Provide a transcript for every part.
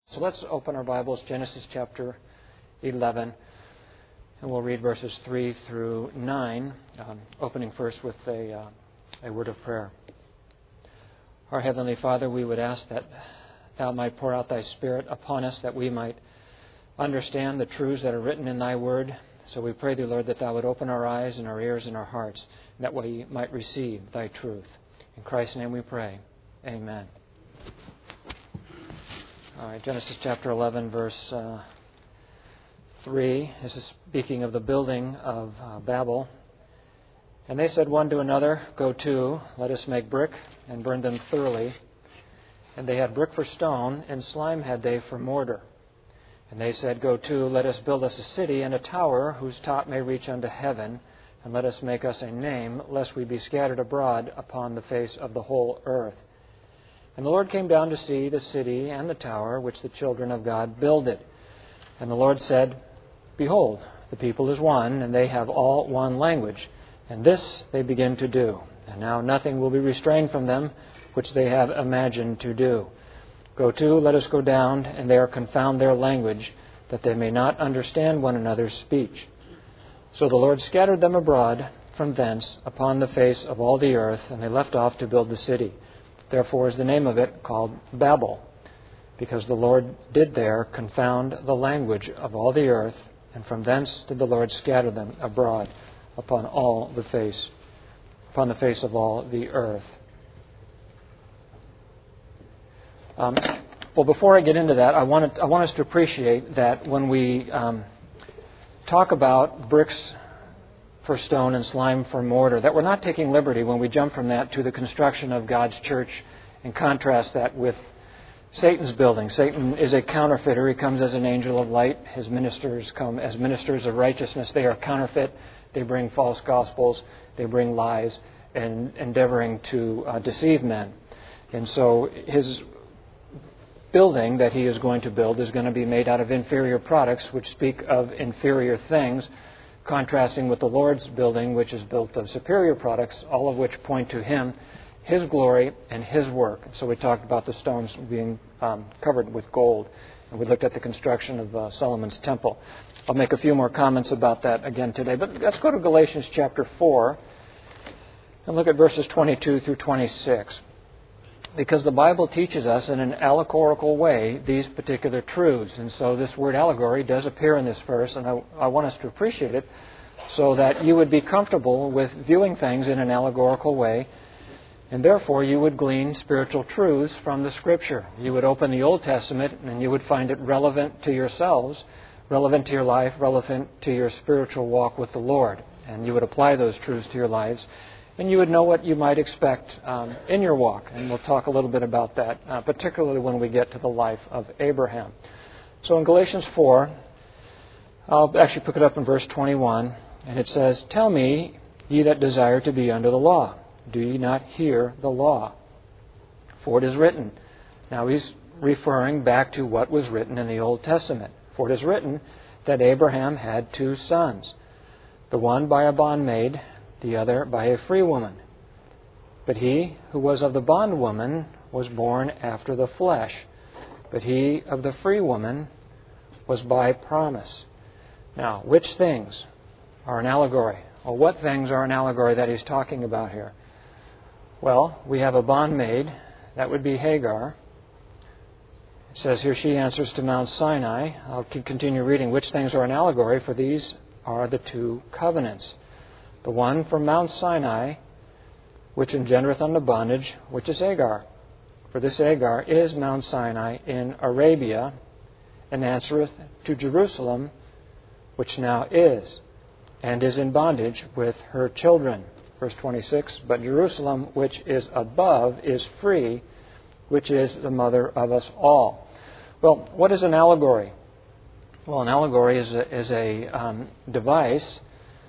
So let's open our Bibles, Genesis chapter 11, and we'll read verses 3 through 9, opening first with a word of prayer. Our Heavenly Father, we would ask that Thou might pour out Thy Spirit upon us, that we might understand the truths that are written in Thy Word. So we pray Thee, Lord, that Thou would open our eyes and our ears and our hearts, that we might receive Thy truth. In Christ's name we pray. Amen. All right, Genesis chapter 11, verse 3. This is speaking of the building of Babel. And they said one to another, Go to, let us make brick, and burn them thoroughly. And they had brick for stone, and slime had they for mortar. And they said, Go to, let us build us a city and a tower, whose top may reach unto heaven, and let us make us a name, lest we be scattered abroad upon the face of the whole earth. And the Lord came down to see the city and the tower which the children of God builded. And the Lord said, Behold, the people is one, and they have all one language. And this they begin to do. And now nothing will be restrained from them, which they have imagined to do. Go to, let us go down, and there confound their language, that they may not understand one another's speech. So the Lord scattered them abroad from thence upon the face of all the earth, and they left off to build the city. Therefore is the name of it called Babel, because the Lord did there confound the language of all the earth, and from thence did the Lord scatter them abroad upon the face of all the earth. Well, before I get into that, I want us to appreciate that when we talk about bricks for stone and slime for mortar, that we're not taking liberty when we jump from that to the construction of God's church and contrast that with Satan's building. Satan is a counterfeiter. He comes as an angel of light. His ministers come as ministers of righteousness. They are counterfeit. They bring false gospels. They bring lies and endeavoring to deceive men. And so his building that he is going to build is going to be made out of inferior products, which speak of inferior things, contrasting with the Lord's building, which is built of superior products, all of which point to Him, His glory, and His work. So we talked about the stones being covered with gold, and we looked at the construction of Solomon's temple. I'll make a few more comments about that again today, but let's go to Galatians chapter 4 and look at verses 22 through 26. Because the Bible teaches us in an allegorical way these particular truths. And so this word allegory does appear in this verse, and I want us to appreciate it so that you would be comfortable with viewing things in an allegorical way, and therefore you would glean spiritual truths from the Scripture. You would open the Old Testament and you would find it relevant to yourselves, relevant to your life, relevant to your spiritual walk with the Lord. And you would apply those truths to your lives, and you would know what you might expect in your walk. And we'll talk a little bit about that, particularly when we get to the life of Abraham. So in Galatians 4, I'll actually pick it up in verse 21, and it says, Tell me, ye that desire to be under the law, do ye not hear the law? For it is written. Now he's referring back to what was written in the Old Testament. For it is written that Abraham had 2 sons, the one by a bondmaid, the other by a free woman. But he who was of the bondwoman was born after the flesh, but he of the free woman was by promise. Now, which things are an allegory? Well, what things are an allegory that he's talking about here? Well, we have a bondmaid. That would be Hagar. It says here she answers to Mount Sinai. I'll continue reading. Which things are an allegory? For these are the 2 covenants. The one from Mount Sinai, which engendereth unto bondage, which is Hagar. For this Hagar is Mount Sinai in Arabia, and answereth to Jerusalem, which now is, and is in bondage with her children. Verse 26, But Jerusalem, which is above, is free, which is the mother of us all. Well, what is an allegory? Well, an allegory is a device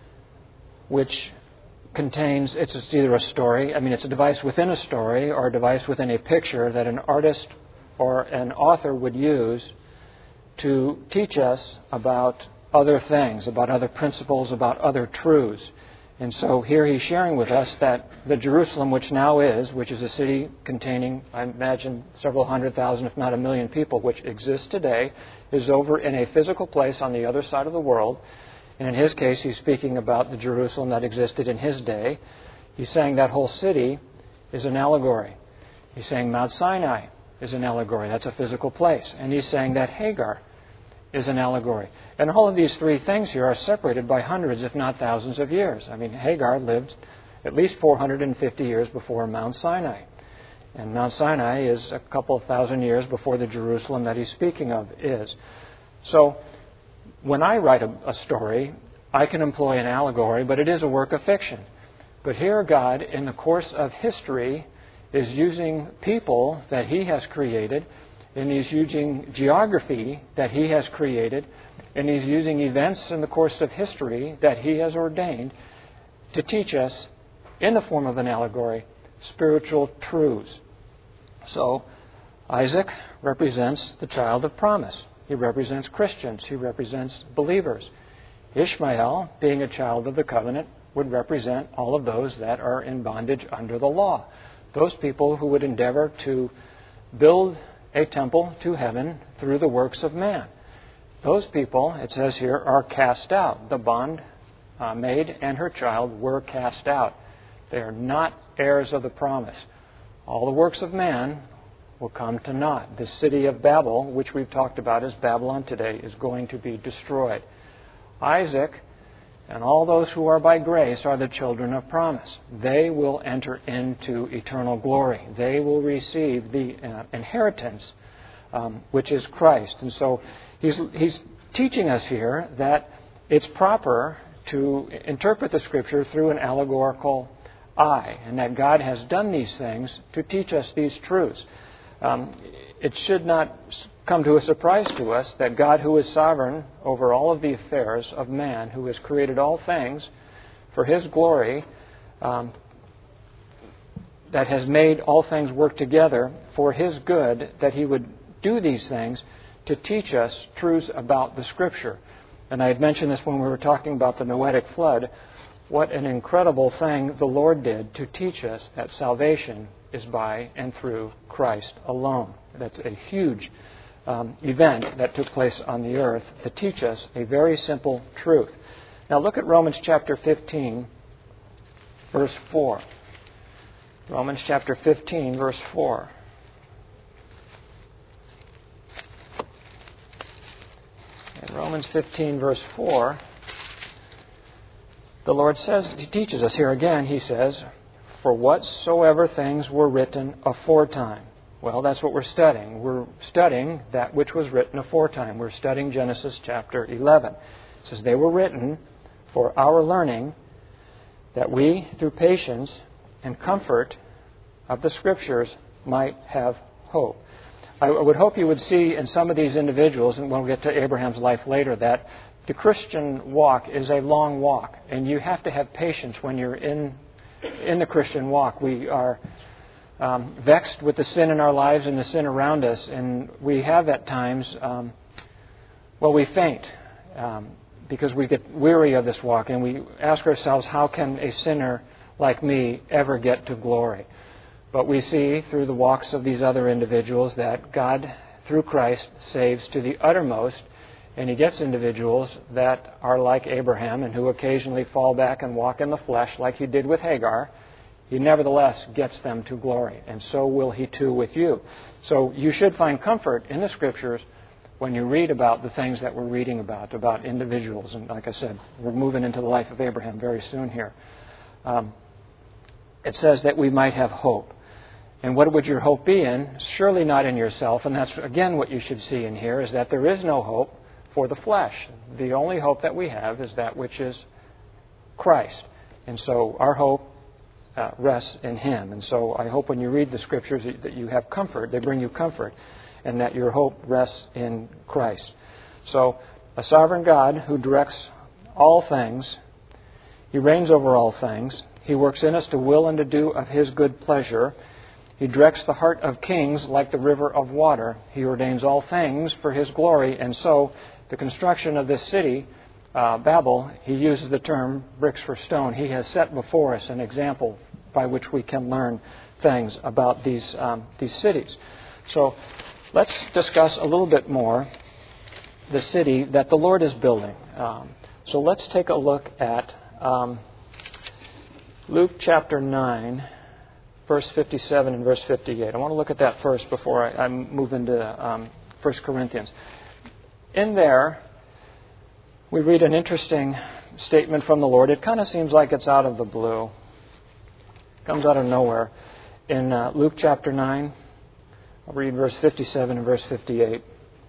which contains, it's either a story, it's a device within a story or a device within a picture that an artist or an author would use to teach us about other things, about other principles, about other truths. And so here he's sharing with us that the Jerusalem which now is, which is a city containing, I imagine, several 100,000, if not 1 million people, which exists today, is over in a physical place on the other side of the world. And in his case, he's speaking about the Jerusalem that existed in his day. He's saying that whole city is an allegory. He's saying Mount Sinai is an allegory. That's a physical place. And he's saying that Hagar is an allegory. And all of these three things here are separated by hundreds, if not thousands of years. I mean, Hagar lived at least 450 years before Mount Sinai. And Mount Sinai is a couple of thousand years before the Jerusalem that he's speaking of is. So when I write a story, I can employ an allegory, but it is a work of fiction. But here God, in the course of history, is using people that he has created, and he's using geography that he has created, and he's using events in the course of history that he has ordained to teach us, in the form of an allegory, spiritual truths. So, Isaac represents the child of promise. He represents Christians. He represents believers. Ishmael, being a child of the covenant, would represent all of those that are in bondage under the law. Those people who would endeavor to build a temple to heaven through the works of man. Those people, it says here, are cast out. The bondmaid and her child were cast out. They are not heirs of the promise. All the works of man will come to naught. The city of Babel, which we've talked about as Babylon today, is going to be destroyed. Isaac and all those who are by grace are the children of promise. They will enter into eternal glory. They will receive the inheritance, which is Christ. And so he's teaching us here that it's proper to interpret the Scripture through an allegorical eye, and that God has done these things to teach us these truths. It should not come to a surprise to us that God, who is sovereign over all of the affairs of man, who has created all things for his glory, that has made all things work together for his good, that he would do these things to teach us truths about the Scripture. And I had mentioned this when we were talking about the Noetic flood. What an incredible thing the Lord did to teach us that salvation is by and through Christ alone. That's a huge event that took place on the earth to teach us a very simple truth. Now look at Romans chapter 15, verse 4. Romans chapter 15, verse 4. In Romans 15, verse 4, the Lord says, he teaches us here again, he says, for whatsoever things were written aforetime. Well, that's what we're studying. We're studying that which was written aforetime. We're studying Genesis chapter 11. It says, they were written for our learning, that we, through patience and comfort of the Scriptures, might have hope. I would hope you would see in some of these individuals, and we'll get to Abraham's life later, that the Christian walk is a long walk, and you have to have patience when you're in the Christian walk. We are vexed with the sin in our lives and the sin around us, and we have at times, we faint because we get weary of this walk, and we ask ourselves, how can a sinner like me ever get to glory? But we see through the walks of these other individuals that God, through Christ, saves to the uttermost, and He gets individuals that are like Abraham and who occasionally fall back and walk in the flesh like He did with Hagar. He nevertheless gets them to glory, and so will He too with you. So you should find comfort in the Scriptures when you read about the things that we're reading about individuals. And like I said, we're moving into the life of Abraham very soon here. It says that we might have hope. And what would your hope be in? Surely not in yourself. And that's, again, what you should see in here, is that there is no hope for the flesh. The only hope that we have is that which is Christ. And so our hope rests in Him. And so I hope when you read the Scriptures that you have comfort, they bring you comfort, and that your hope rests in Christ. So a sovereign God who directs all things, He reigns over all things, He works in us to will and to do of His good pleasure. He directs the heart of kings like the river of water. He ordains all things for His glory. And so the construction of this city Babel, he uses the term bricks for stone. He has set before us an example by which we can learn things about these cities. So let's discuss a little bit more the city that the Lord is building. So let's take a look at Luke chapter 9, verse 57 and verse 58. I want to look at that first before I move into 1 Corinthians. In there, we read an interesting statement from the Lord. It kind of seems like it's out of the blue. It comes out of nowhere. In Luke chapter 9, I'll read verse 57 and verse 58.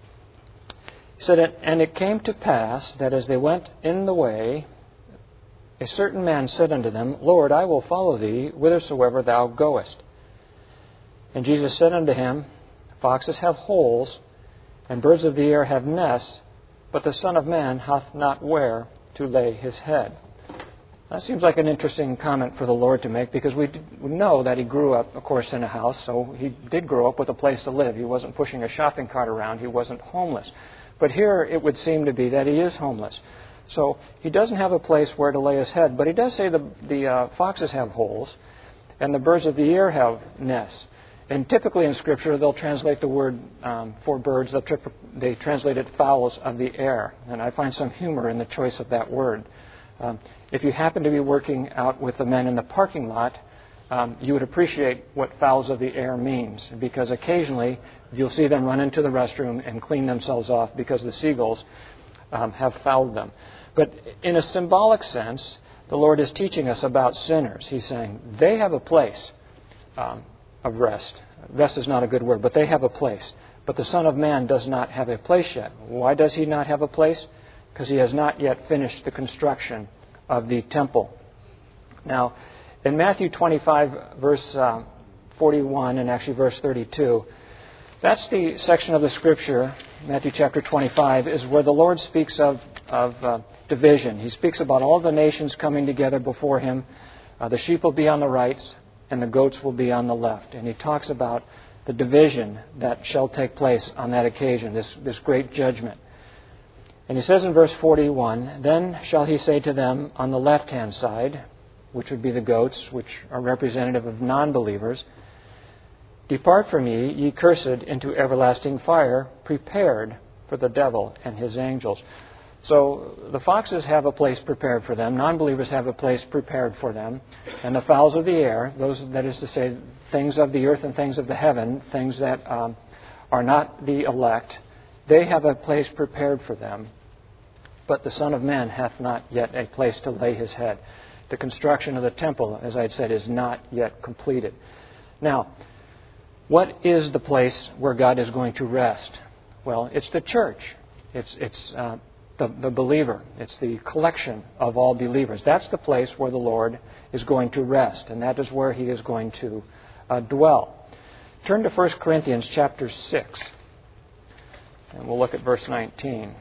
He said, "And it came to pass that as they went in the way, a certain man said unto them, Lord, I will follow thee whithersoever thou goest. And Jesus said unto him, Foxes have holes, and birds of the air have nests, but the Son of Man hath not where to lay his head." That seems like an interesting comment for the Lord to make, because we know that he grew up, of course, in a house, so he did grow up with a place to live. He wasn't pushing a shopping cart around. He wasn't homeless. But here it would seem to be that he is homeless. So he doesn't have a place where to lay his head, but he does say the foxes have holes, and the birds of the air have nests. And typically in Scripture, they'll translate the word for birds, they translate it fowls of the air. And I find some humor in the choice of that word. If you happen to be working out with the men in the parking lot, you would appreciate what fowls of the air means, because occasionally you'll see them run into the restroom and clean themselves off because the seagulls have fouled them. But in a symbolic sense, the Lord is teaching us about sinners. He's saying they have a place of rest. Rest is not a good word, but they have a place. But the Son of Man does not have a place yet. Why does he not have a place? Because he has not yet finished the construction of the temple. Now, in Matthew 25, verse 41, and actually verse 32, that's the section of the Scripture, Matthew chapter 25, is where the Lord speaks of division. He speaks about all the nations coming together before him. The sheep will be on the right, and the goats will be on the left. And he talks about the division that shall take place on that occasion, this great judgment. And he says in verse 41, "Then shall he say to them on the left-hand side," which would be the goats, which are representative of non-believers, "Depart from me, ye cursed, into everlasting fire, prepared for the devil and his angels." So the foxes have a place prepared for them. Non-believers have a place prepared for them. And the fowls of the air, those, that is to say, things of the earth and things of the heaven, things that are not the elect, they have a place prepared for them. But the Son of Man hath not yet a place to lay his head. The construction of the temple, as I had said, is not yet completed. Now, what is the place where God is going to rest? Well, it's the church. It's the believer. It's the collection of all believers. That's the place where the Lord is going to rest, and that is where he is going to dwell. Turn to 1 Corinthians chapter 6, and we'll look at verse 19.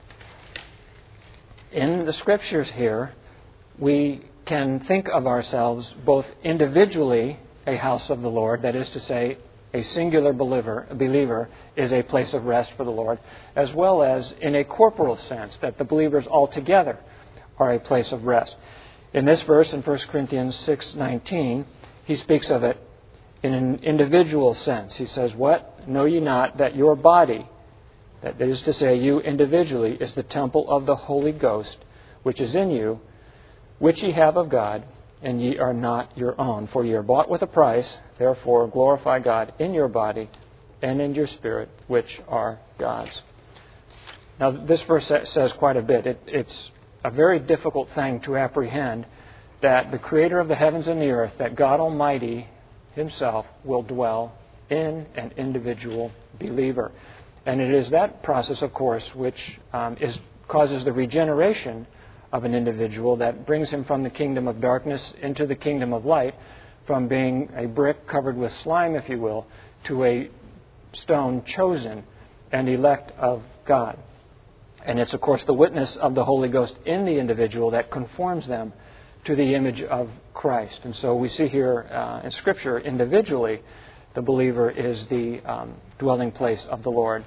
In the Scriptures here, we can think of ourselves both individually a house of the Lord, that is to say, a singular believer is a place of rest for the Lord, as well as in a corporal sense, that the believers altogether are a place of rest. In this verse, in 1 Corinthians 6:19, he speaks of it in an individual sense. He says, "What? Know ye not that your body," that is to say, you individually, "is the temple of the Holy Ghost, which is in you, which ye have of God, and ye are not your own. For ye are bought with a price. Therefore glorify God in your body and in your spirit, which are God's." Now, this verse says quite a bit. It's a very difficult thing to apprehend that the Creator of the heavens and the earth, that God Almighty Himself will dwell in an individual believer. And it is that process, of course, which causes the regeneration of an individual, that brings him from the kingdom of darkness into the kingdom of light, from being a brick covered with slime, if you will, to a stone chosen and elect of God. And it's, of course, the witness of the Holy Ghost in the individual that conforms them to the image of Christ. And so we see here in Scripture, individually, the believer is the dwelling place of the Lord.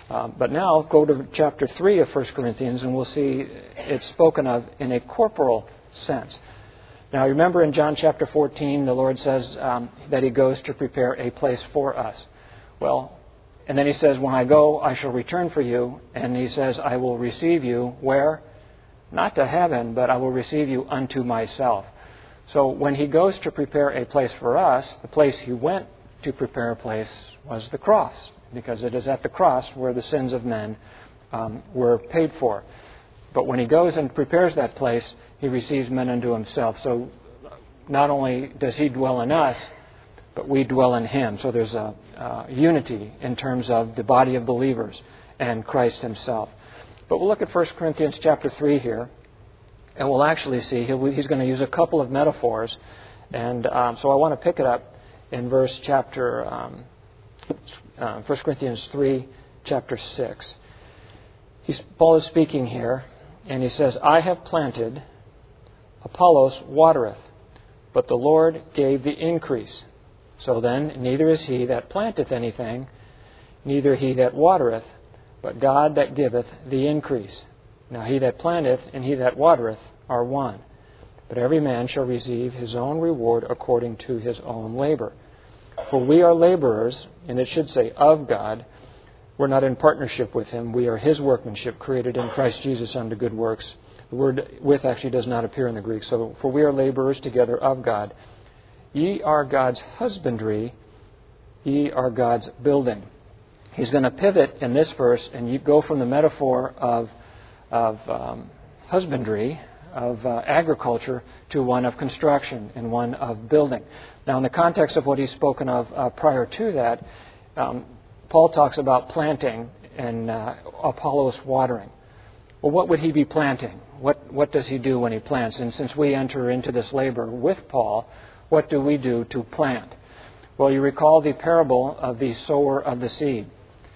But now go to chapter 3 of 1 Corinthians and we'll see it's spoken of in a corporal sense. Now remember in John chapter 14 the Lord says that He goes to prepare a place for us. Well, and then He says, when I go, I shall return for you. And He says, I will receive you where? Not to heaven, but I will receive you unto myself. So when He goes to prepare a place for us, the place He went to prepare a place was the cross, because it is at the cross where the sins of men were paid for. But when He goes and prepares that place, He receives men unto Himself. So not only does He dwell in us, but we dwell in Him. So there's a unity in terms of the body of believers and Christ Himself. But we'll look at 1 Corinthians chapter 3 here, and we'll actually see he's going to use a couple of metaphors. And so I want to pick it up in chapter 1 Corinthians 3, chapter 6. Paul is speaking here, and he says, I have planted, Apollos watereth, but the Lord gave the increase. So then, neither is he that planteth anything, neither he that watereth, but God that giveth the increase. Now he that planteth and he that watereth are one. But every man shall receive his own reward according to his own labor. For we are laborers, and it should say of God. We're not in partnership with Him. We are His workmanship, created in Christ Jesus unto good works. The word with actually does not appear in the Greek. So, for we are laborers together of God. Ye are God's husbandry, ye are God's building. He's going to pivot in this verse, and you go from the metaphor of husbandry, of agriculture, to one of construction and one of building. Now, in the context of what he's spoken of prior to that, Paul talks about planting and Apollos watering. Well, what would he be planting? What does he do when he plants? And since we enter into this labor with Paul, what do we do to plant? Well, you recall the parable of the sower of the seed.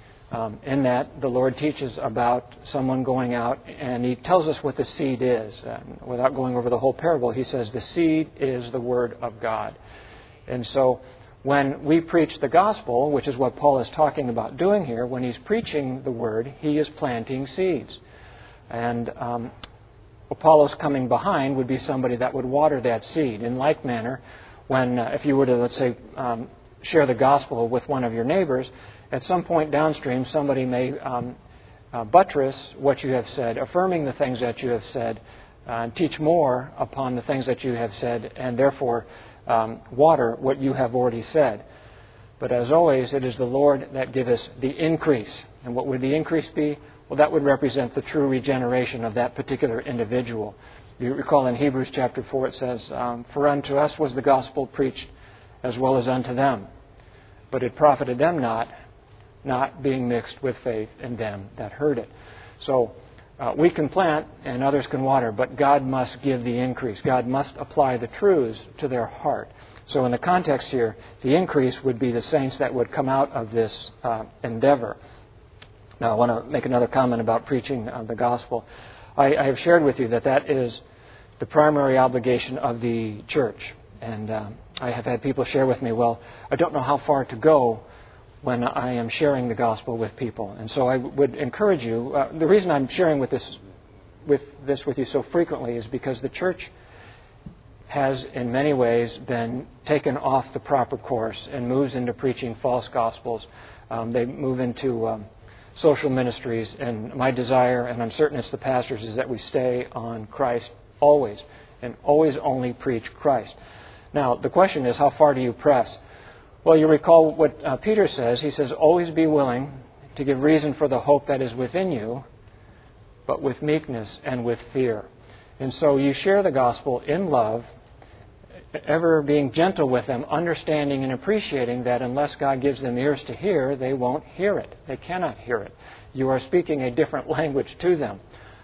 In that, the Lord teaches about someone going out, and He tells us what the seed is. Without going over the whole parable, He says the seed is the Word of God. And so, when we preach the gospel, which is what Paul is talking about doing here, when he's preaching the Word, he is planting seeds. And Apollos coming behind would be somebody that would water that seed. In like manner, when if you were to, let's say, share the gospel with one of your neighbors, at some point downstream, somebody may buttress what you have said, affirming the things that you have said, teach more upon the things that you have said, and therefore water what you have already said. But as always, it is the Lord that giveth the increase. And what would the increase be? Well, that would represent the true regeneration of that particular individual. You recall in Hebrews chapter 4 it says, For unto us was the gospel preached as well as unto them. But it profited them not being mixed with faith in them that heard it. So we can plant and others can water, but God must give the increase. God must apply the truths to their heart. So in the context here, the increase would be the saints that would come out of this endeavor. Now I want to make another comment about preaching the gospel. I have shared with you that is the primary obligation of the church. And I have had people share with me, well, I don't know how far to go when I am sharing the gospel with people. And so I would encourage you, the reason I'm sharing this with you so frequently is because the church has in many ways been taken off the proper course and moves into preaching false gospels. They move into social ministries, and my desire, and I'm certain it's the pastors', is that we stay on Christ always, and always only preach Christ. Now, the question is, how far do you press? Well, you recall what Peter says. He says, always be willing to give reason for the hope that is within you, but with meekness and with fear. And so you share the gospel in love, ever being gentle with them, understanding and appreciating that unless God gives them ears to hear, they won't hear it. They cannot hear it. You are speaking a different language to them.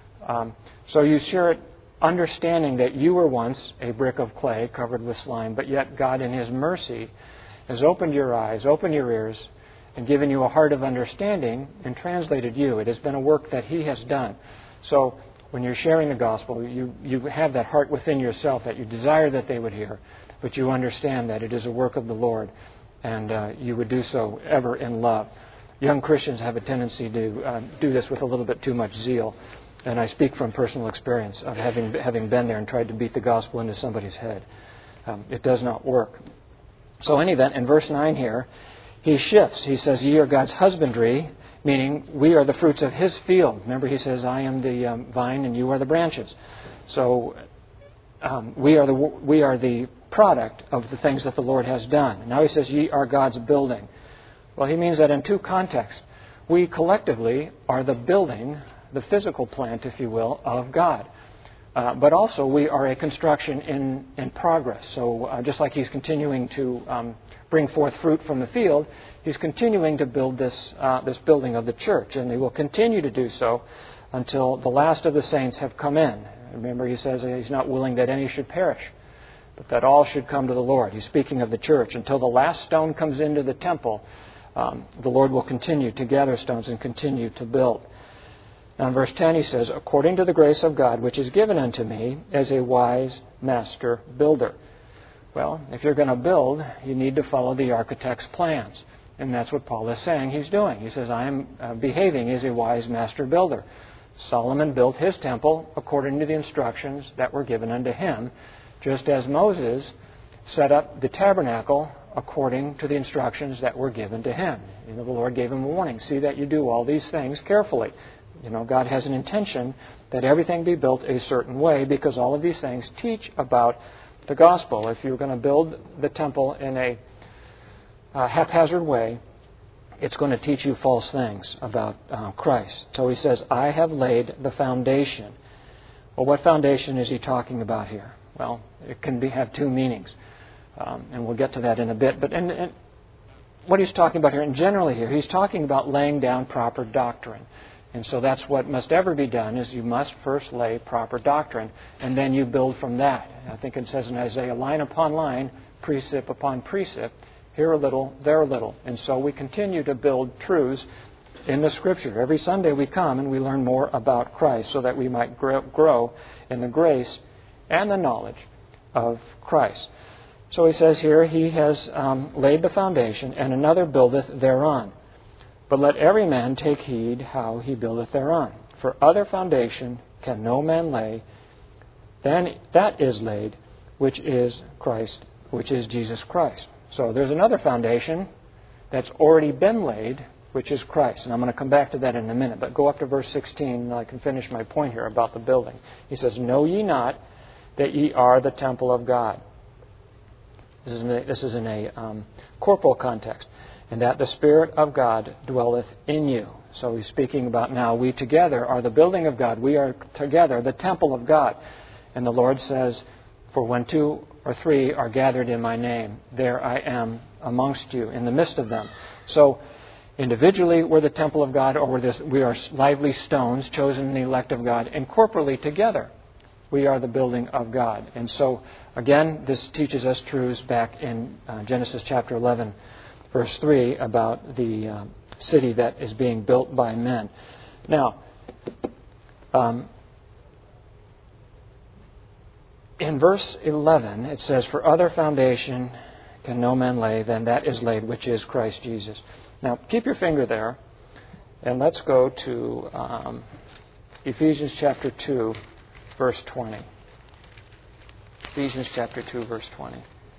So you share it understanding that you were once a brick of clay covered with slime, but yet God in His mercy has opened your eyes, opened your ears, and given you a heart of understanding and translated you. It has been a work that He has done. So when you're sharing the gospel, you have that heart within yourself that you desire that they would hear, but you understand that it is a work of the Lord, and you would do so ever in love. young Christians have a tendency to do this with a little bit too much zeal. And I speak from personal experience of having been there and tried to beat the gospel into somebody's head. It does not work. So in any event, in verse 9 here, he shifts. He says, ye are God's husbandry, meaning we are the fruits of His field. Remember, He says, I am the vine and you are the branches. So we are the product of the things that the Lord has done. Now He says, ye are God's building. Well, He means that in two contexts. We collectively are the building, the physical plant, if you will, of God. But also we are a construction in progress. So just like He's continuing to bring forth fruit from the field, He's continuing to build this building of the church. And He will continue to do so until the last of the saints have come in. Remember, He says He's not willing that any should perish, but that all should come to the Lord. He's speaking of the church. Until the last stone comes into the temple, the Lord will continue to gather stones and continue to build. Now in verse 10 he says, according to the grace of God, which is given unto me as a wise master builder. Well, if you're going to build, you need to follow the architect's plans. And that's what Paul is saying he's doing. He says, I am behaving as a wise master builder. Solomon built his temple according to the instructions that were given unto him, just as Moses set up the tabernacle according to the instructions that were given to him. The Lord gave him a warning. See that you do all these things carefully. God has an intention that everything be built a certain way because all of these things teach about the gospel. If you're going to build the temple in a haphazard way, it's going to teach you false things about Christ. So he says, I have laid the foundation. Well, what foundation is he talking about here? Well, it can have two meanings. And we'll get to that in a bit. But and what he's talking about here, and generally here, he's talking about laying down proper doctrine. And so that's what must ever be done, is you must first lay proper doctrine, and then you build from that. I think it says in Isaiah, line upon line, precept upon precept, here a little, there a little. And so we continue to build truths in the Scripture. Every Sunday we come and we learn more about Christ so that we might grow in the grace and the knowledge of Christ. So he says here, he has laid the foundation, and another buildeth thereon. But let every man take heed how he buildeth thereon. For other foundation can no man lay than that is laid, which is Christ, which is Jesus Christ. So there's another foundation that's already been laid, which is Christ. And I'm going to come back to that in a minute. But go up to verse 16, and I can finish my point here about the building. He says, know ye not that ye are the temple of God? This is in a corporal context. And that the Spirit of God dwelleth in you. So he's speaking about now we together are the building of God. We are together the temple of God. And the Lord says, for when 2 or 3 are gathered in my name, there I am amongst you, in the midst of them. So individually we're the temple of God, or we are lively stones, chosen and elect of God, and corporately together we are the building of God. And so again, this teaches us truths back in Genesis chapter 11, verse 3, about the city that is being built by men. Now, in verse 11, it says, for other foundation can no man lay than that is laid, which is Christ Jesus. Now, keep your finger there, and let's go to Ephesians chapter 2, verse 20. Ephesians chapter 2, verse 20.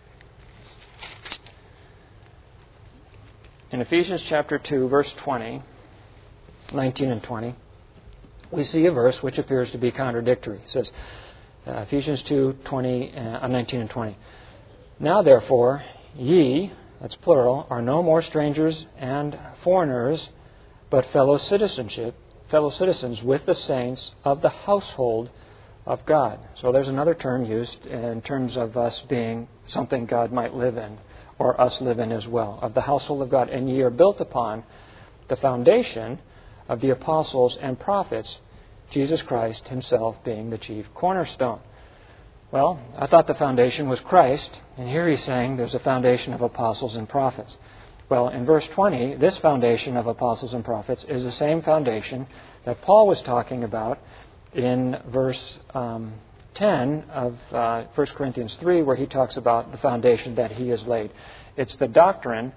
In Ephesians chapter 2, verse 20, 19 and 20, we see a verse which appears to be contradictory. It says, Ephesians 2, 19 and 20, now therefore, ye, that's plural, are no more strangers and foreigners, but fellow citizens with the saints of the household of God. So there's another term used in terms of us being something God might live in, or us live in as well, of the household of God. And ye are built upon the foundation of the apostles and prophets, Jesus Christ himself being the chief cornerstone. Well, I thought the foundation was Christ, and here he's saying there's a foundation of apostles and prophets. Well, in verse 20, this foundation of apostles and prophets is the same foundation that Paul was talking about in verse 10 of 1 Corinthians 3, where he talks about the foundation that he has laid. It's the doctrine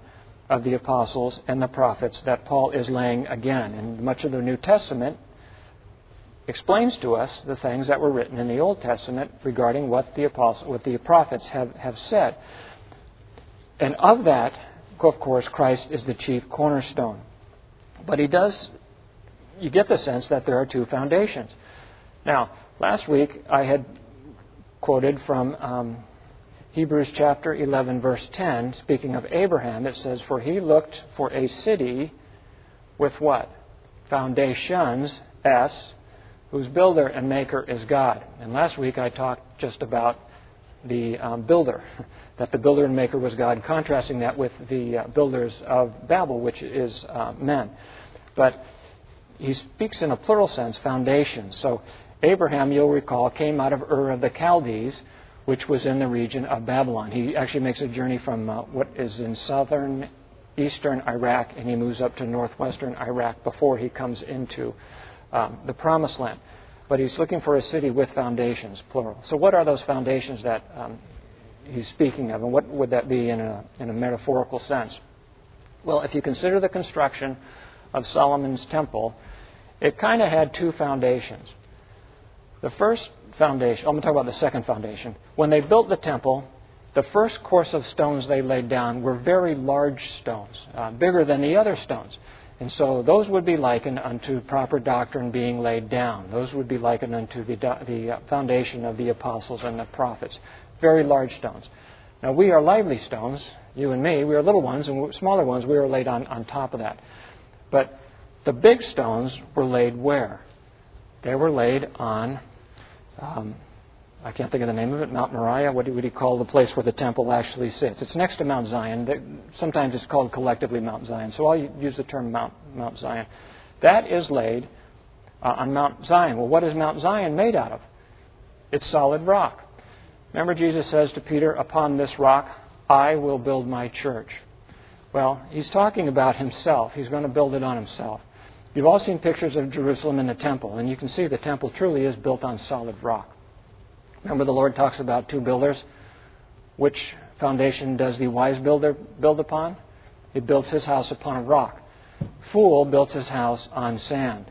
of the apostles and the prophets that Paul is laying again. And much of the New Testament explains to us the things that were written in the Old Testament regarding what the prophets have said. And of that, of course, Christ is the chief cornerstone. But you get the sense that there are two foundations. Now, last week I had quoted from Hebrews chapter 11, verse 10, speaking of Abraham. It says, "For he looked for a city with" what? "Foundations, S, whose builder and maker is God." And last week I talked just about the builder, that the builder and maker was God, contrasting that with the builders of Babel, which is men. But he speaks in a plural sense, foundations. So Abraham, you'll recall, came out of Ur of the Chaldees, which was in the region of Babylon. He actually makes a journey from what is in eastern Iraq, and he moves up to northwestern Iraq before he comes into the Promised Land. But he's looking for a city with foundations, plural. So what are those foundations that he's speaking of, and what would that be in a metaphorical sense? Well, if you consider the construction of Solomon's temple, it kind of had two foundations. The first foundation, I'm going to talk about the second foundation. When they built the temple, the first course of stones they laid down were very large stones, bigger than the other stones. And so those would be likened unto proper doctrine being laid down. Those would be likened unto the foundation of the apostles and the prophets. Very large stones. Now we are lively stones, you and me. We are little ones, and smaller ones we are laid on top of that. But the big stones were laid where? They were laid on, I can't think of the name of it, Mount Moriah. What would he call the place where the temple actually sits? It's next to Mount Zion. Sometimes it's called collectively Mount Zion. So I'll use the term Mount Zion. That is laid on Mount Zion. Well, what is Mount Zion made out of? It's solid rock. Remember, Jesus says to Peter, "Upon this rock I will build my church." Well, he's talking about himself. He's going to build it on himself. You've all seen pictures of Jerusalem and the temple, and you can see the temple truly is built on solid rock. Remember, the Lord talks about two builders. Which foundation does the wise builder build upon? He builds his house upon a rock. Fool builds his house on sand.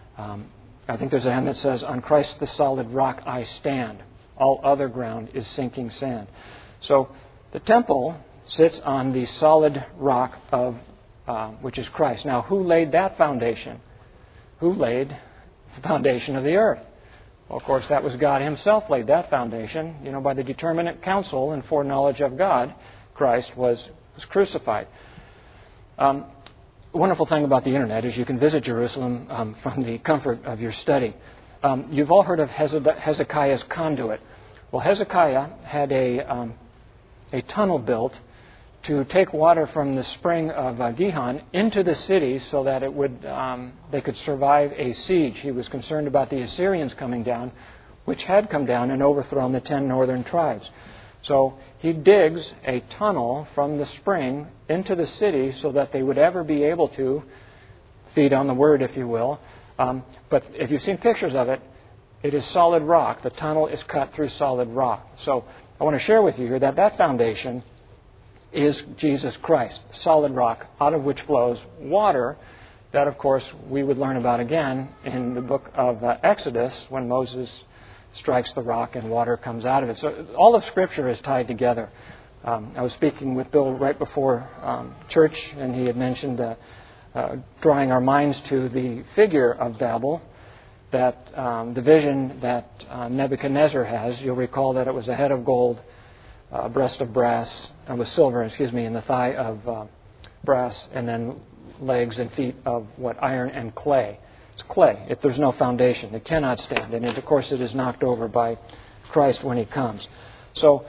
I think there's a hymn that says, "On Christ the solid rock I stand. All other ground is sinking sand." So the temple sits on the solid rock of which is Christ. Now, who laid that foundation? Who laid the foundation of the earth? Well, of course, that was God himself laid that foundation. By the determinate counsel and foreknowledge of God, Christ was crucified. The wonderful thing about the Internet is you can visit Jerusalem from the comfort of your study. You've all heard of Hezekiah's conduit. Well, Hezekiah had a tunnel built to take water from the spring of Gihon into the city so that they could survive a siege. He was concerned about the Assyrians coming down, which had come down and overthrown the 10 northern tribes. So he digs a tunnel from the spring into the city so that they would ever be able to feed on the word, if you will. But if you've seen pictures of it, it is solid rock. The tunnel is cut through solid rock. So I want to share with you here that foundation is Jesus Christ, solid rock, out of which flows water that, of course, we would learn about again in the book of Exodus when Moses strikes the rock and water comes out of it. So all of Scripture is tied together. I was speaking with Bill right before church, and he had mentioned drawing our minds to the figure of Babel, that the vision that Nebuchadnezzar has. You'll recall that it was a head of gold, breast of brass, with silver, and the thigh of brass, and then legs and feet of iron and clay. It's clay. If there's no foundation, it cannot stand. And of course, it is knocked over by Christ when He comes. So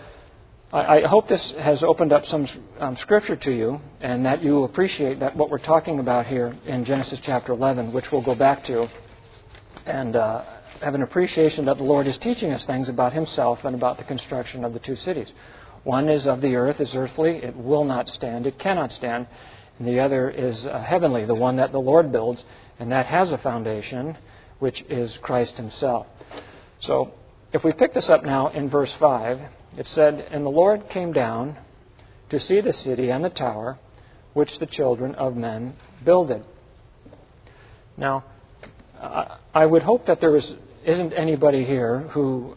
I hope this has opened up some Scripture to you, and that you appreciate that what we're talking about here in Genesis chapter 11, which we'll go back to, and have an appreciation that the Lord is teaching us things about Himself and about the construction of the two cities. One is of the earth, is earthly. It will not stand. It cannot stand. And the other is heavenly, the one that the Lord builds, and that has a foundation, which is Christ Himself. So if we pick this up now in verse 5, it said, "And the Lord came down to see the city and the tower which the children of men builded. Now, I would hope that there isn't anybody here who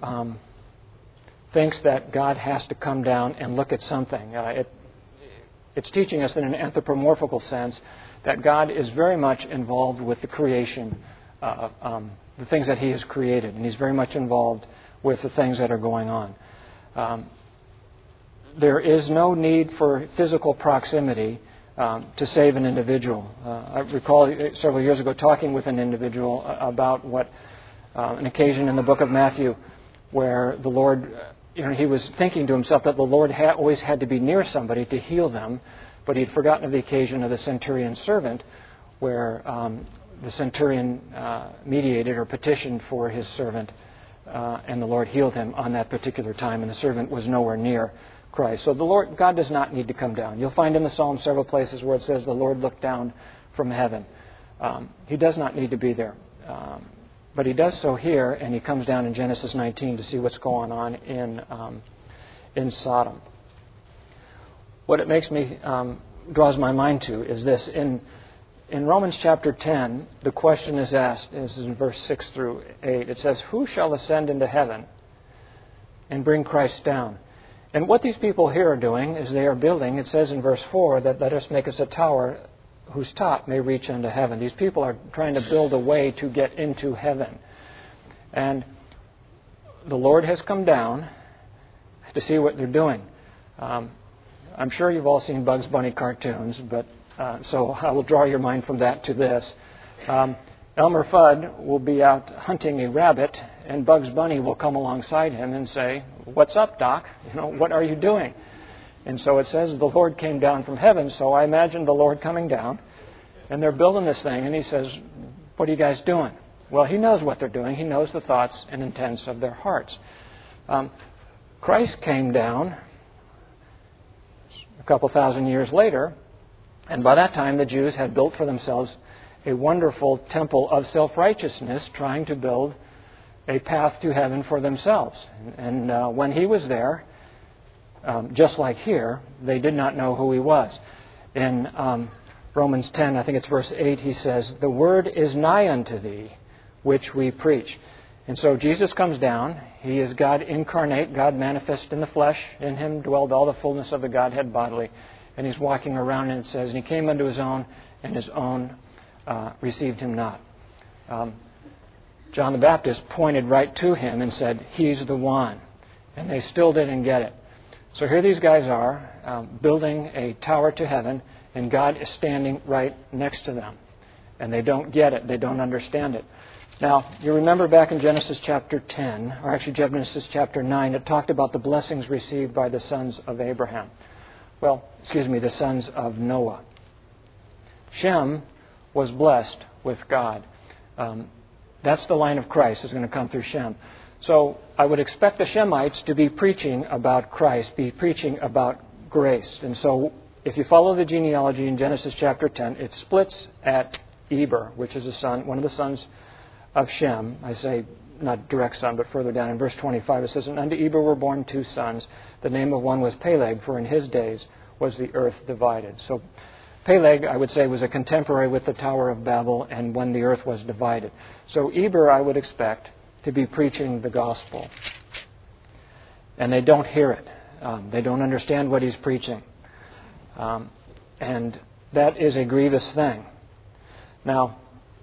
thinks that God has to come down and look at something. It's teaching us in an anthropomorphical sense that God is very much involved with the creation, the things that He has created, and He's very much involved with the things that are going on. There is no need for physical proximity to save an individual. I recall several years ago talking with an individual about an occasion in the book of Matthew where the Lord, he was thinking to himself that the Lord always had to be near somebody to heal them, but he'd forgotten of the occasion of the centurion's servant where the centurion mediated or petitioned for his servant, and the Lord healed him on that particular time, and the servant was nowhere near Christ. So God does not need to come down. You'll find in the Psalm several places where it says the Lord looked down from heaven. He does not need to be there. But He does so here, and He comes down in Genesis 19 to see what's going on in Sodom. What it makes me, draws my mind to is this. In Romans chapter 10, the question is asked, this is in verse 6 through 8. It says, "Who shall ascend into heaven and bring Christ down?" And what these people here are doing is they are building, it says in verse 4, that let us make us a tower whose top may reach unto heaven. These people are trying to build a way to get into heaven. And the Lord has come down to see what they're doing. I'm sure you've all seen Bugs Bunny cartoons, but so I will draw your mind from that to this. Elmer Fudd will be out hunting a rabbit, and Bugs Bunny will come alongside him and say, "What's up, Doc? What are you doing?" And so it says the Lord came down from heaven, so I imagine the Lord coming down, and they're building this thing, and He says, "What are you guys doing?" Well, He knows what they're doing. He knows the thoughts and intents of their hearts. Christ came down a couple thousand years later, and by that time the Jews had built for themselves a wonderful temple of self-righteousness, trying to build a path to heaven for themselves. And when He was there, just like here, they did not know who He was. In Romans 10, I think it's verse 8, He says, "The word is nigh unto thee, which we preach." And so Jesus comes down. He is God incarnate, God manifest in the flesh. In Him dwelled all the fullness of the Godhead bodily. And He's walking around, and it says, "And He came unto His own, and His own received Him not." John the Baptist pointed right to Him and said, "He's the one." And they still didn't get it. So here these guys are building a tower to heaven, and God is standing right next to them. And they don't get it. They don't understand it. Now, you remember back in Genesis chapter 10, or actually Genesis chapter 9, it talked about the blessings received by the sons of Abraham. The sons of Noah. Shem was blessed with God. That's the line of Christ is going to come through Shem. So I would expect the Shemites to be preaching about Christ, be preaching about grace. And so if you follow the genealogy in Genesis chapter 10, it splits at Eber, which is one of the sons of Shem. I say not direct son, but further down in verse 25 it says, "And unto Eber were born 2 sons. The name of one was Peleg, for in his days was the earth divided." So Peleg, I would say, was a contemporary with the Tower of Babel and when the earth was divided. So Eber, I would expect, to be preaching the gospel. And they don't hear it. They don't understand what he's preaching. And that is a grievous thing. Now,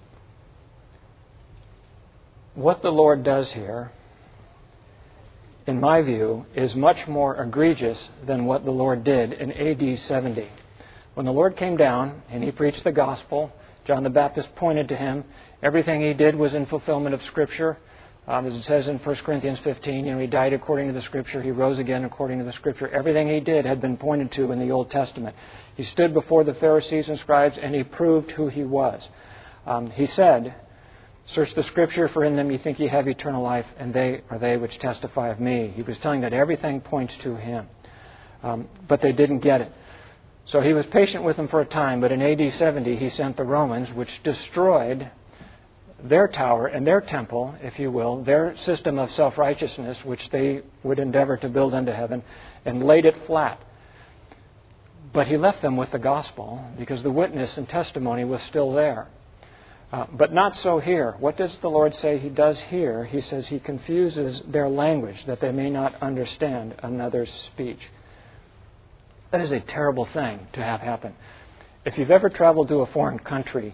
what the Lord does here, in my view, is much more egregious than what the Lord did in AD 70. When the Lord came down and He preached the gospel, John the Baptist pointed to Him. Everything He did was in fulfillment of Scripture. As it says in 1 Corinthians 15, He died according to the Scripture. He rose again according to the Scripture. Everything He did had been pointed to in the Old Testament. He stood before the Pharisees and scribes and He proved who He was. He said, "Search the Scripture, for in them ye think ye have eternal life, and they are they which testify of me." He was telling that everything points to Him. But they didn't get it. So He was patient with them for a time, but in AD 70 He sent the Romans, which destroyed their tower and their temple, if you will, their system of self-righteousness, which they would endeavor to build unto heaven, and laid it flat. But he left them with the gospel because the witness and testimony was still there. But not so here. What does the Lord say he does here? He says he confuses their language that they may not understand another's speech. That is a terrible thing to have happen. If you've ever traveled to a foreign country,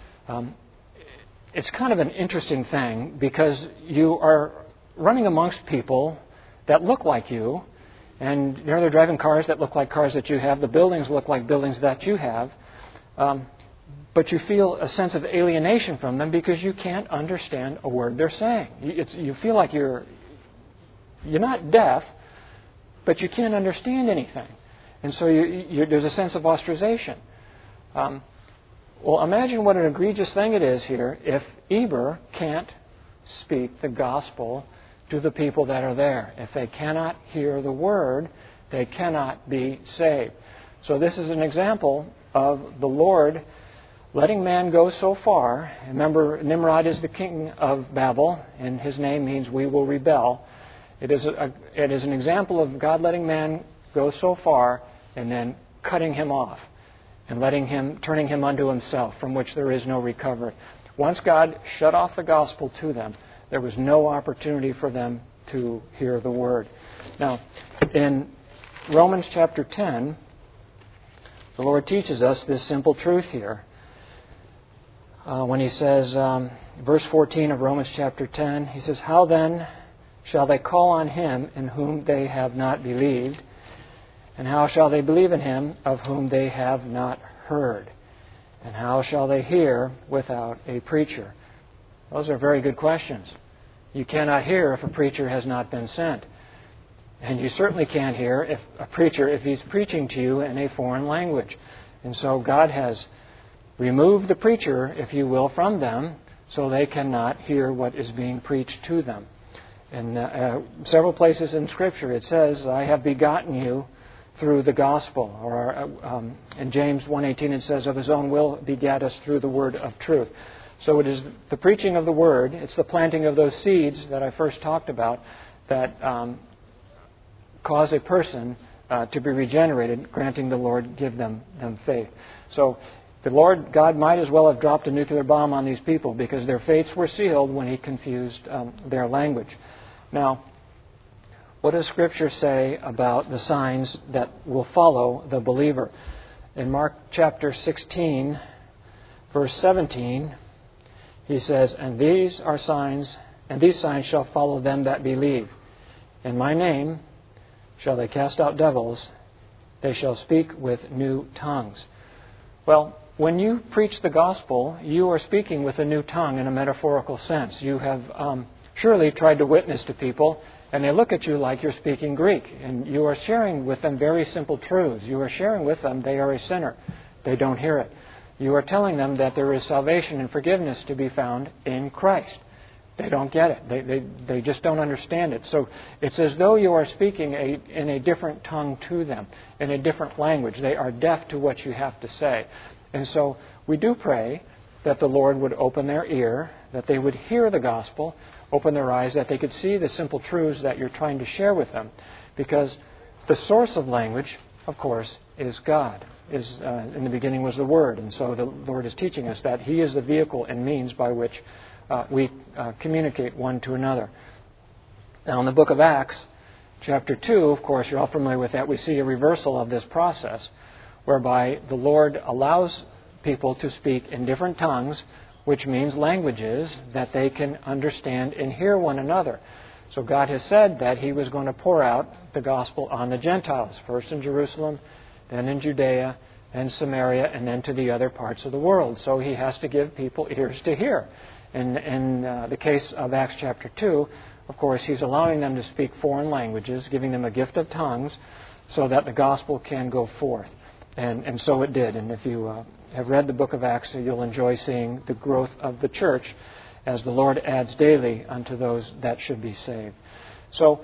it's kind of an interesting thing because you are running amongst people that look like you, and they're driving cars that look like cars that you have. The buildings look like buildings that you have. But you feel a sense of alienation from them because you can't understand a word they're saying. You feel like you're not deaf, but you can't understand anything. And so there's a sense of ostracization. Well, imagine what an egregious thing it is here if Eber can't speak the gospel to the people that are there. If they cannot hear the word, they cannot be saved. So this is an example of the Lord letting man go so far. Remember, Nimrod is the king of Babel, and his name means we will rebel. It is an example of God letting man go so far and then cutting him off and turning him unto himself, from which there is no recovery. Once God shut off the gospel to them, there was no opportunity for them to hear the word. Now, in Romans chapter 10, the Lord teaches us this simple truth here. When he says, verse 14 of Romans chapter 10, he says, "How then shall they call on him in whom they have not believed? And how shall they believe in him of whom they have not heard? And how shall they hear without a preacher?" Those are very good questions. You cannot hear if a preacher has not been sent. And you certainly can't hear if a preacher, if he's preaching to you in a foreign language. And so God has removed the preacher, if you will, from them so they cannot hear what is being preached to them. In several places in Scripture it says, "I have begotten you through the gospel." Or in James 1:18 it says, "Of his own will begat us through the word of truth." So it is the preaching of the word, it's the planting of those seeds that I first talked about that cause a person to be regenerated, granting the Lord give them faith. So the Lord God might as well have dropped a nuclear bomb on these people because their fates were sealed when he confused their language. Now, what does Scripture say about the signs that will follow the believer? In Mark chapter 16, verse 17, he says, "And these signs shall follow them that believe. In my name shall they cast out devils. They shall speak with new tongues." Well, when you preach the gospel, you are speaking with a new tongue in a metaphorical sense. You have surely tried to witness to people, and they look at you like you're speaking Greek. And you are sharing with them very simple truths. You are sharing with them they are a sinner. They don't hear it. You are telling them that there is salvation and forgiveness to be found in Christ. They don't get it. They just don't understand it. So it's as though you are speaking in a different tongue to them, in a different language. They are deaf to what you have to say. And so we do pray that the Lord would open their ear, that they would hear the gospel, open their eyes, that they could see the simple truths that you're trying to share with them. Because the source of language, of course, is God. In the beginning was the Word. And so the Lord is teaching us that He is the vehicle and means by which we communicate one to another. Now, in the book of Acts, chapter 2, of course, you're all familiar with that, we see a reversal of this process, whereby the Lord allows people to speak in different tongues, which means languages that they can understand and hear one another. So God has said that He was going to pour out the gospel on the Gentiles, first in Jerusalem, then in Judea, and Samaria, and then to the other parts of the world. So He has to give people ears to hear. In the case of Acts chapter 2, of course, He's allowing them to speak foreign languages, giving them a gift of tongues, so that the gospel can go forth. And so it did. And if you have read the book of Acts, you'll enjoy seeing the growth of the church as the Lord adds daily unto those that should be saved. So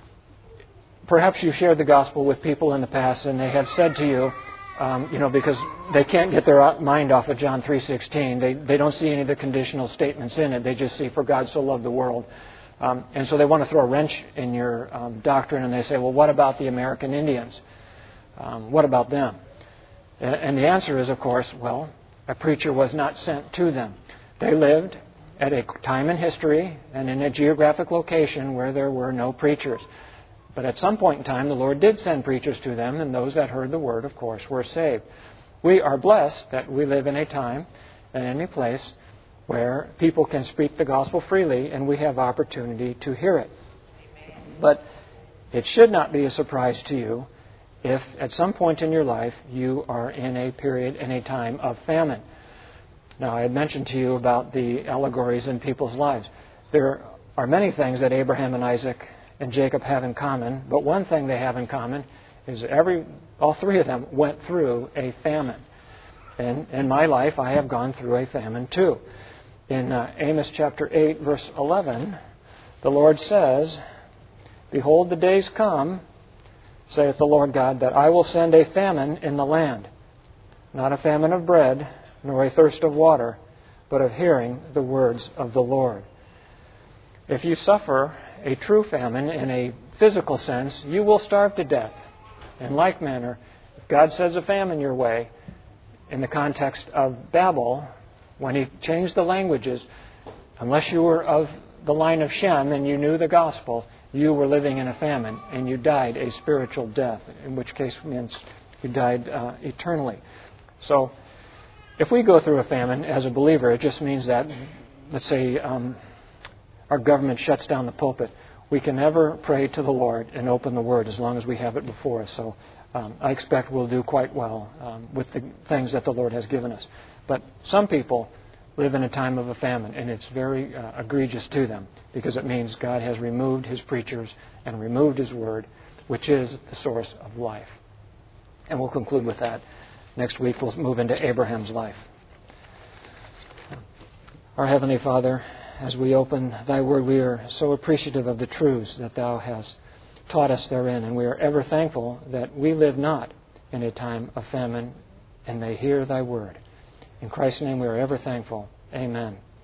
perhaps you shared the gospel with people in the past and they have said to you, because they can't get their mind off of John 3:16. They don't see any of the conditional statements in it. They just see, "For God so loved the world." And so they want to throw a wrench in your doctrine, and they say, "Well, what about the American Indians? What about them?" And the answer is, of course, well, a preacher was not sent to them. They lived at a time in history and in a geographic location where there were no preachers. But at some point in time, the Lord did send preachers to them, and those that heard the word, of course, were saved. We are blessed that we live in a time and in a place where people can speak the gospel freely, and we have opportunity to hear it. But it should not be a surprise to you if at some point in your life you are in a period, in a time of famine. Now, I had mentioned to you about the allegories in people's lives. There are many things that Abraham and Isaac and Jacob have in common, but one thing they have in common is all three of them went through a famine. And in my life, I have gone through a famine too. In Amos chapter 8, verse 11, the Lord says, "Behold, the days come, saith the Lord God, that I will send a famine in the land, not a famine of bread, nor a thirst of water, but of hearing the words of the Lord." If you suffer a true famine in a physical sense, you will starve to death. In like manner, if God sends a famine your way, in the context of Babel, when He changed the languages, unless you were of the line of Shem and you knew the gospel, you were living in a famine and you died a spiritual death, in which case means you died eternally. So, if we go through a famine as a believer, it just means that, let's say, our government shuts down the pulpit. We can never pray to the Lord and open the Word as long as we have it before us. So I expect we'll do quite well with the things that the Lord has given us. But some people live in a time of a famine, and it's very egregious to them because it means God has removed His preachers and removed His Word, which is the source of life. And we'll conclude with that. Next week we'll move into Abraham's life. Our Heavenly Father, as we open Thy Word, we are so appreciative of the truths that Thou hast taught us therein, and we are ever thankful that we live not in a time of famine and may hear Thy Word. In Christ's name we are ever thankful. Amen.